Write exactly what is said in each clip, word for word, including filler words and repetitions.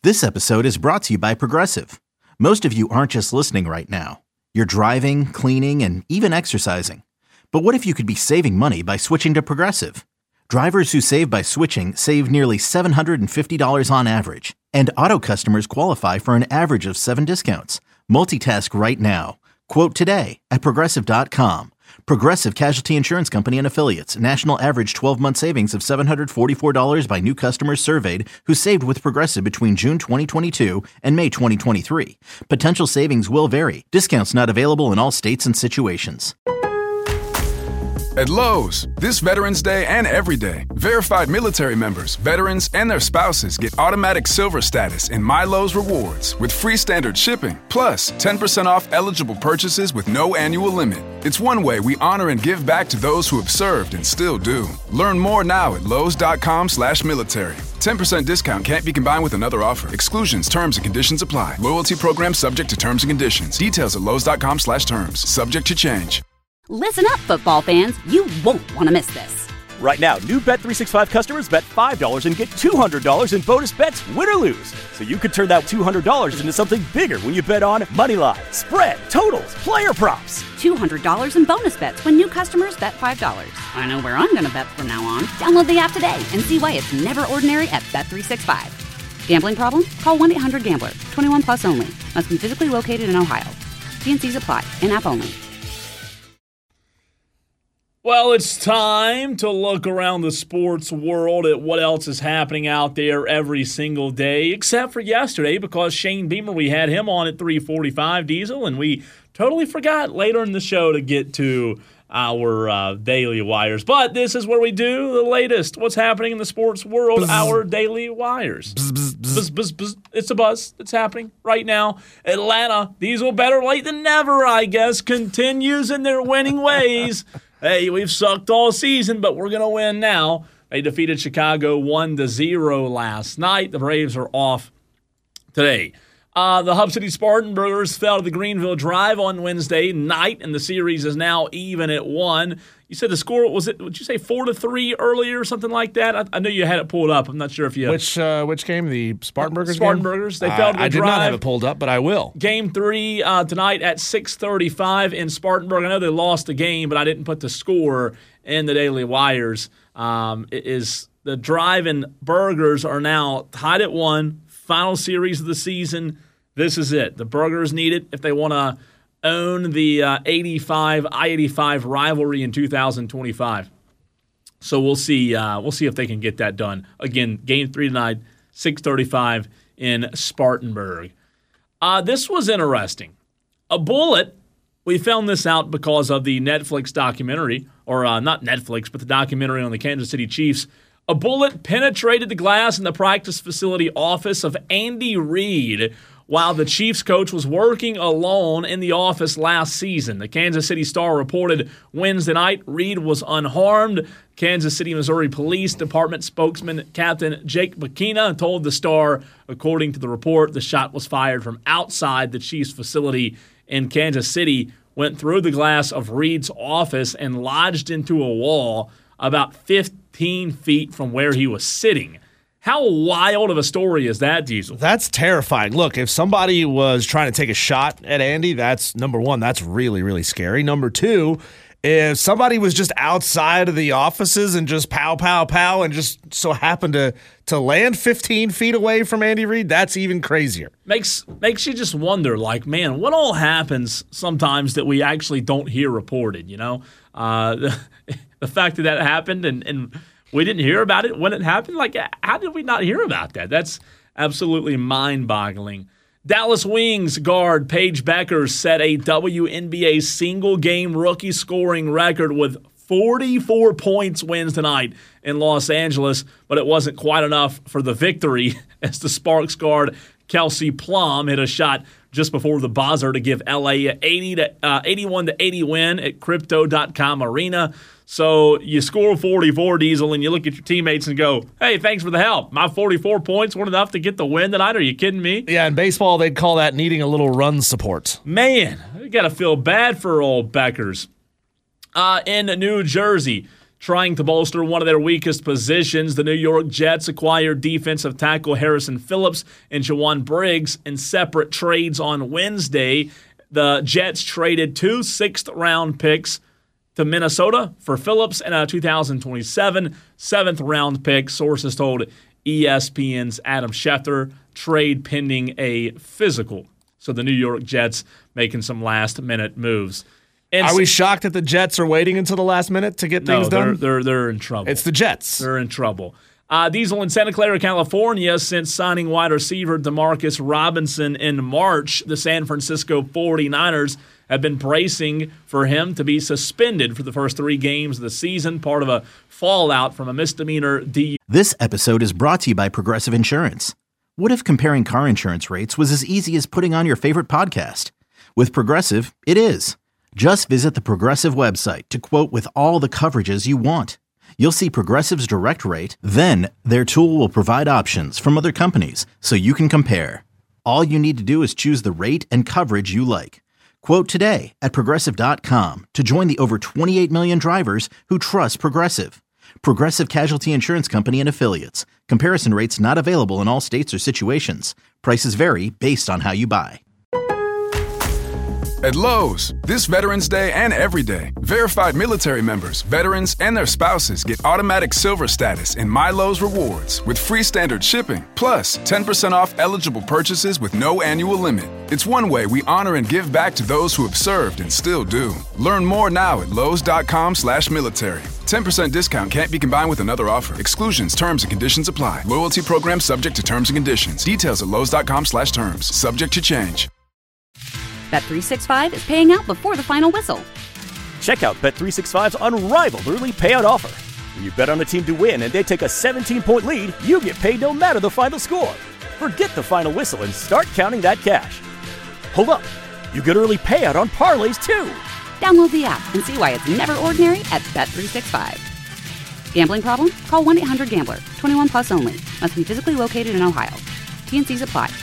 This episode is brought to you by Progressive. Most of you aren't just listening right now. You're driving, cleaning, and even exercising. But what if you could be saving money by switching to Progressive? Drivers who save by switching save nearly seven hundred fifty dollars on average. And auto customers qualify for an average of seven discounts. Multitask right now. Quote today at Progressive dot com. Progressive Casualty Insurance Company and Affiliates. National average twelve-month savings of seven hundred forty-four dollars by new customers surveyed who saved with Progressive between June twenty twenty-two and May twenty twenty-three. Potential savings will vary. Discounts not available in all states and situations. At Lowe's, this Veterans Day and every day, verified military members, veterans, and their spouses get automatic silver status in My Lowe's Rewards with free standard shipping, plus ten percent off eligible purchases with no annual limit. It's one way we honor and give back to those who have served and still do. Learn more now at lowes.com slash military. ten percent discount can't be combined with another offer. Exclusions, terms, and conditions apply. Loyalty program subject to terms and conditions. Details at lowes.com slash terms. Subject to change. Listen up, football fans. You won't want to miss this. Right now, new Bet three sixty-five customers bet five dollars and get two hundred dollars in bonus bets, win or lose. So you could turn that two hundred dollars into something bigger when you bet on money line, spread, totals, player props. two hundred dollars in bonus bets when new customers bet five dollars. I know where I'm going to bet from now on. Download the app today and see why it's never ordinary at Bet three sixty-five. Gambling problem? Call one eight hundred gambler. twenty-one plus only. Must be physically located in Ohio. T and C's apply. In-app only. Well, it's time to look around the sports world at what else is happening out there every single day, except for yesterday, because Shane Beamer, we had him on at three forty-five, Diesel, and we totally forgot later in the show to get to our uh, Daily Wires. But this is where we do the latest. What's happening in the sports world, bzz. Our Daily Wires. Bzz, bzz, bzz. Bzz, bzz, bzz. It's a buzz. It's happening right now. Atlanta, Diesel, better late than never, I guess, continues in their winning ways. Hey, we've sucked all season, but we're going to win now. They defeated Chicago one to zero last night. The Braves are off today. Uh, the Hub City Spartanburgers fell to the Greenville Drive on Wednesday night, and the series is now even at one. You said the score, was it, would you say four to three earlier or something like that? I, I know you had it pulled up. I'm not sure if you... Which uh, which game? The Spartanburgers Spartanburgers. game? They fell to the I did Drive. not have it pulled up, but I will. Game three uh, tonight at six thirty-five in Spartanburg. I know they lost the game, but I didn't put the score in the Daily Wires. Um, it is the Drive and Burgers are now tied at one. Final series of the season. This is it. The Burgers need it if they want to own the uh, eighty-five I eighty-five rivalry in two thousand twenty-five. So we'll see. Uh, we'll see if they can get that done. Again, game three tonight, six thirty-five in Spartanburg. Uh, this was interesting. A bullet. We found this out because of the Netflix documentary, or uh, not Netflix, but the documentary on the Kansas City Chiefs. A bullet penetrated the glass in the practice facility office of Andy Reid while the Chiefs coach was working alone in the office last season. The Kansas City Star reported Wednesday night Reid was unharmed. Kansas City, Missouri Police Department spokesman Captain Jake McKenna told the Star, according to the report, the shot was fired from outside the Chiefs facility in Kansas City, went through the glass of Reid's office and lodged into a wall about fifteen feet from where he was sitting. How wild of a story is that, Diesel? That's terrifying. Look, if somebody was trying to take a shot at Andy, that's number one, that's really, really scary. Number two, if somebody was just outside of the offices and just pow, pow, pow, and just so happened to to land fifteen feet away from Andy Reid, that's even crazier. Makes makes you just wonder, like, man, what all happens sometimes that we actually don't hear reported, you know? Uh, the, the fact that that happened and, and we didn't hear about it when it happened, like, how did we not hear about that? That's absolutely mind-boggling. Dallas Wings guard Paige Becker set a W N B A single-game rookie scoring record with forty-four points Wednesday night in Los Angeles, but it wasn't quite enough for the victory as the Sparks guard Kelsey Plum hit a shot just before the buzzer to give L A a eighty to eighty-one to eighty win at Crypto dot com Arena. So you score forty-four, Diesel, and you look at your teammates and go, hey, thanks for the help. My forty-four points weren't enough to get the win tonight. Are you kidding me? Yeah, in baseball, they'd call that needing a little run support. Man, you got to feel bad for old Beckers. Uh, in New Jersey, Trying to bolster one of their weakest positions, the New York Jets acquired defensive tackle Harrison Phillips and Jawan Briggs in separate trades on Wednesday. The Jets traded two sixth-round picks to Minnesota for Phillips and a two thousand twenty-seven seventh-round pick, sources told E S P N's Adam Schefter, trade pending a physical. So the New York Jets making some last-minute moves. And are we shocked that the Jets are waiting until the last minute to get things no, they're, done? They're, they're in trouble. It's the Jets. They're in trouble. Uh, Diesel in Santa Clara, California, since signing wide receiver Demarcus Robinson in March, the San Francisco forty-niners have been bracing for him to be suspended for the first three games of the season, part of a fallout from a misdemeanor D U I. This episode is brought to you by Progressive Insurance. What if comparing car insurance rates was as easy as putting on your favorite podcast? With Progressive, it is. Just visit the Progressive website to quote with all the coverages you want. You'll see Progressive's direct rate, then their tool will provide options from other companies so you can compare. All you need to do is choose the rate and coverage you like. Quote today at Progressive dot com to join the over twenty-eight million drivers who trust Progressive. Progressive Casualty Insurance Company and Affiliates. Comparison rates not available in all states or situations. Prices vary based on how you buy. At Lowe's, this Veterans Day and every day, verified military members, veterans, and their spouses get automatic silver status in My Lowe's Rewards with free standard shipping, plus ten percent off eligible purchases with no annual limit. It's one way we honor and give back to those who have served and still do. Learn more now at Lowe's.com slash military. ten percent discount can't be combined with another offer. Exclusions, terms, and conditions apply. Loyalty program subject to terms and conditions. Details at Lowe's.com slash terms. Subject to change. Bet three sixty-five is paying out before the final whistle. Check out Bet three sixty-five's unrivaled early payout offer. When you bet on a team to win and they take a seventeen-point lead, you get paid no matter the final score. Forget the final whistle and start counting that cash. Hold up. You get early payout on parlays, too. Download the app and see why it's never ordinary at Bet three sixty-five. Gambling problem? Call one eight hundred gambler. twenty-one plus only. Must be physically located in Ohio. T N Cs apply.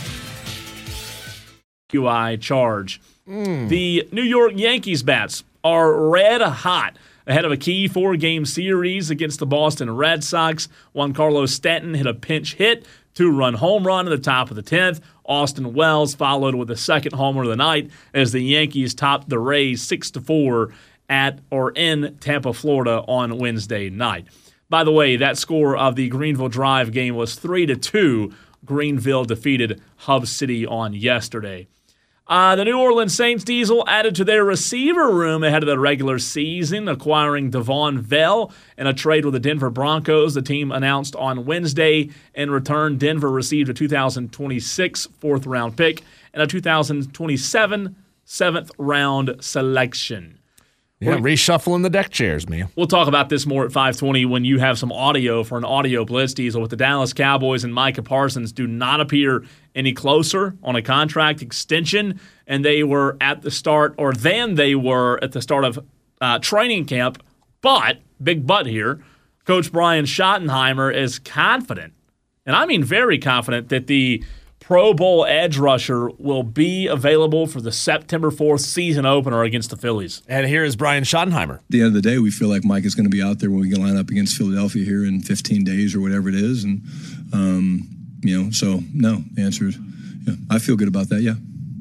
U I charge. Mm. The New York Yankees bats are red hot ahead of a key four-game series against the Boston Red Sox. Juan Carlos Stanton hit a pinch hit, two-run home run in the top of the tenth. Austin Wells followed with a second homer of the night as the Yankees topped the Rays six to four at or in Tampa, Florida on Wednesday night. By the way, that score of the Greenville Drive game was three to two. Greenville defeated Hub City on yesterday. Uh, the New Orleans Saints, Diesel, added to their receiver room ahead of the regular season, acquiring Devon Vell in a trade with the Denver Broncos. The team announced on Wednesday. In return, Denver received a two thousand twenty-six fourth-round pick and a two thousand twenty-seven seventh-round selection. Yeah, We're, reshuffling the deck chairs, man. We'll talk about this more at five twenty when you have some audio for an audio blitz, Diesel, with the Dallas Cowboys and Micah Parsons do not appear any closer on a contract extension, and they were at the start, or than they were at the start of uh, training camp. But, big but here, Coach Brian Schottenheimer is confident, and I mean very confident, that the Pro Bowl edge rusher will be available for the September fourth season opener against the Phillies. And here is Brian Schottenheimer. At the end of the day, we feel like Mike is going to be out there when we can line up against Philadelphia here in fifteen days or whatever it is. And, um, you know, so, no, the answer is, yeah, I feel good about that, yeah.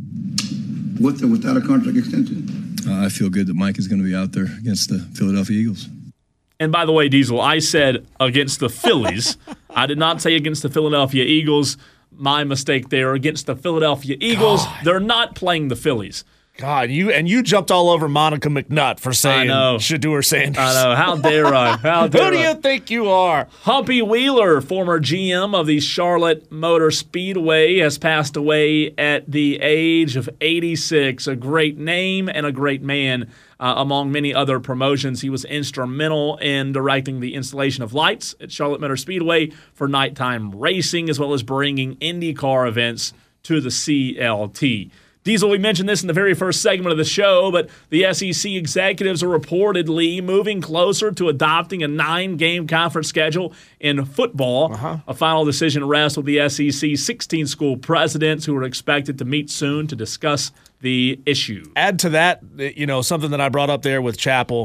With or without a contract extension? Uh, I feel good that Mike is going to be out there against the Philadelphia Eagles. And by the way, Diesel, I said against the Phillies. I did not say against the Philadelphia Eagles. My mistake there. Against the Philadelphia Eagles. God. They're not playing the Phillies. God, you and you jumped all over Monica McNutt for saying Shedeur Sanders. I know. How dare I? How dare Who do I? you think you are? Humpy Wheeler, former G M of the Charlotte Motor Speedway, has passed away at the age of eighty-six. A great name and a great man. Uh, among many other promotions, he was instrumental in directing the installation of lights at Charlotte Motor Speedway for nighttime racing, as well as bringing IndyCar events to the C L T. Diesel, we mentioned this in the very first segment of the show, but the S E C executives are reportedly moving closer to adopting a nine-game conference schedule in football. Uh-huh. A final decision rests with the S E C sixteen school presidents, who are expected to meet soon to discuss the issue. Add to that, you know, something that I brought up there with Chappell,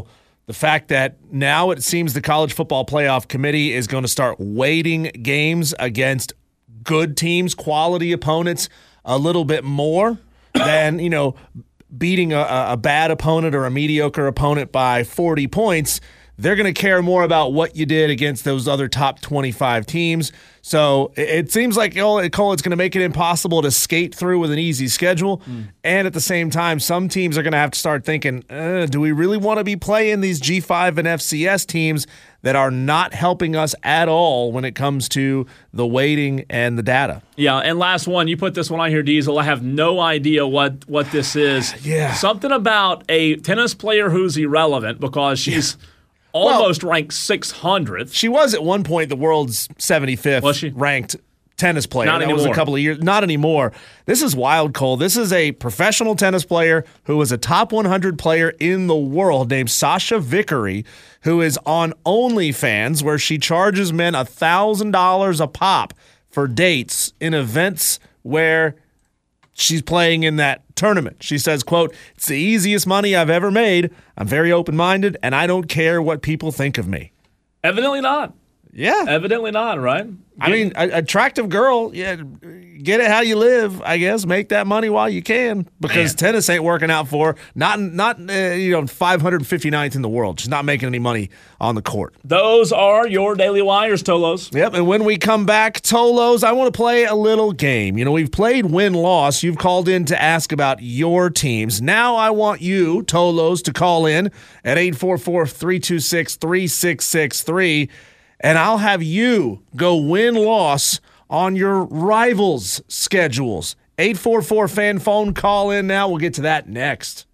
The fact that now it seems the College Football Playoff Committee is going to start weighting games against good teams, quality opponents, a little bit more than, you know, beating a, a bad opponent or a mediocre opponent by forty points. They're going to care more about what you did against those other top twenty-five teams. So it seems like, Cole, it's going to make it impossible to skate through with an easy schedule. Mm. And at the same time, some teams are going to have to start thinking, uh, do we really want to be playing these G five and F C S teams that are not helping us at all when it comes to the weighting and the data? Yeah, and last one, you put this one on here, Diesel. I have no idea what, what this is. Yeah. Something about a tennis player who's irrelevant because she's – almost well, ranked six hundredth. She was at one point the world's seventy-fifth was she? ranked tennis player. Not that anymore. was a couple of years. Not anymore. This is wild, Cole. This is a professional tennis player who was a top one hundred player in the world named Sasha Vickery, who is on OnlyFans, where she charges men one thousand dollars a pop for dates in events where she's playing in that tournament. She says, quote, "It's the easiest money I've ever made. I'm very open-minded, and I don't care what people think of me." Evidently not. Yeah. Evidently not, right? I mean, a, attractive girl, yeah, get it how you live, I guess. Make that money while you can, because Man. tennis ain't working out for her. Not, not uh, you know, five hundred fifty-ninth in the world. She's not making any money on the court. Those are your Daily Wires, Tolos. Yep, and when we come back, Tolos, I want to play a little game. You know, we've played win-loss. You've called in to ask about your teams. Now I want you, Tolos, to call in at eight four four, three two six, three six six three. And I'll have you go win-loss on your rivals' schedules. eight four four fan phone, call in now. We'll get to that next.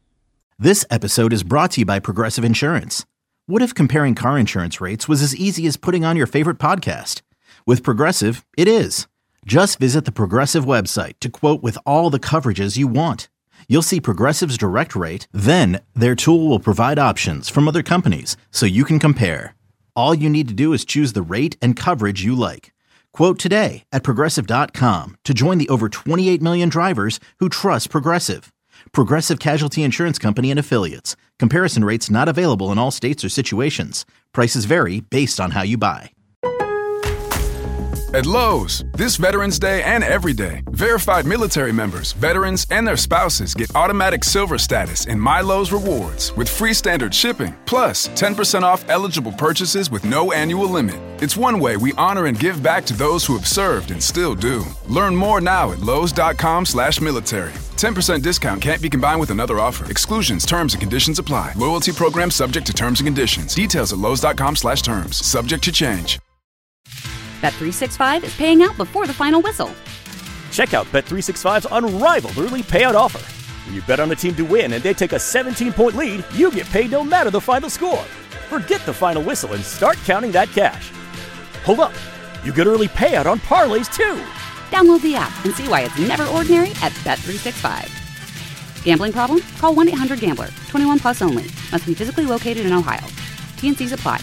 This episode is brought to you by Progressive Insurance. What if comparing car insurance rates was as easy as putting on your favorite podcast? With Progressive, it is. Just visit the Progressive website to quote with all the coverages you want. You'll see Progressive's direct rate, then their tool will provide options from other companies so you can compare. All you need to do is choose the rate and coverage you like. Quote today at Progressive dot com to join the over twenty-eight million drivers who trust Progressive. Progressive Casualty Insurance Company and Affiliates. Comparison rates not available in all states or situations. Prices vary based on how you buy. At Lowe's, this Veterans Day and every day, verified military members, veterans, and their spouses get automatic silver status in My Lowe's Rewards with free standard shipping, plus ten percent off eligible purchases with no annual limit. It's one way we honor and give back to those who have served and still do. Learn more now at Lowe's.com slash military. ten percent discount can't be combined with another offer. Exclusions, terms, and conditions apply. Loyalty program subject to terms and conditions. Details at Lowe's.com slash terms. Subject to change. Bet three sixty-five is paying out before the final whistle. Check out Bet three sixty-five's unrivaled early payout offer. When you bet on a team to win and they take a seventeen-point lead, you get paid no matter the final score. Forget the final whistle and start counting that cash. Hold up. You get early payout on parlays, too. Download the app and see why it's never ordinary at Bet three sixty-five. Gambling problem? Call one eight hundred gambler. twenty-one plus only. Must be physically located in Ohio. T and C's apply.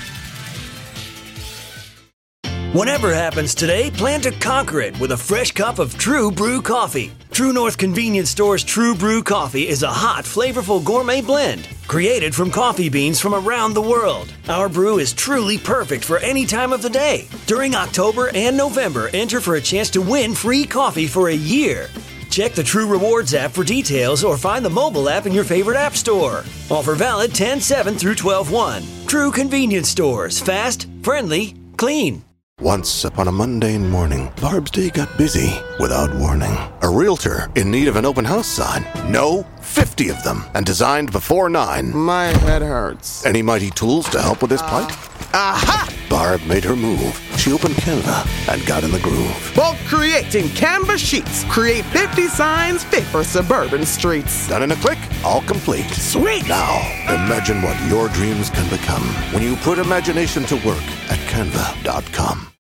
Whatever happens today, plan to conquer it with a fresh cup of True Brew coffee. True North Convenience Store's True Brew coffee is a hot, flavorful gourmet blend created from coffee beans from around the world. Our brew is truly perfect for any time of the day. During October and November, enter for a chance to win free coffee for a year. Check the True Rewards app for details or find the mobile app in your favorite app store. Offer valid ten seven through twelve one. True Convenience Stores. Fast, friendly, clean. Once upon a mundane morning, Barb's day got busy without warning. A realtor in need of an open house sign. No, fifty of them, and designed before nine. My head hurts. Any mighty tools to help with this plight? Uh, aha! Barb made her move. She opened Canva and got in the groove. Bulk creating Canva sheets. Create fifty signs fit for suburban streets. Done in a click, all complete. Sweet! Now, imagine what your dreams can become when you put imagination to work at Canva dot com.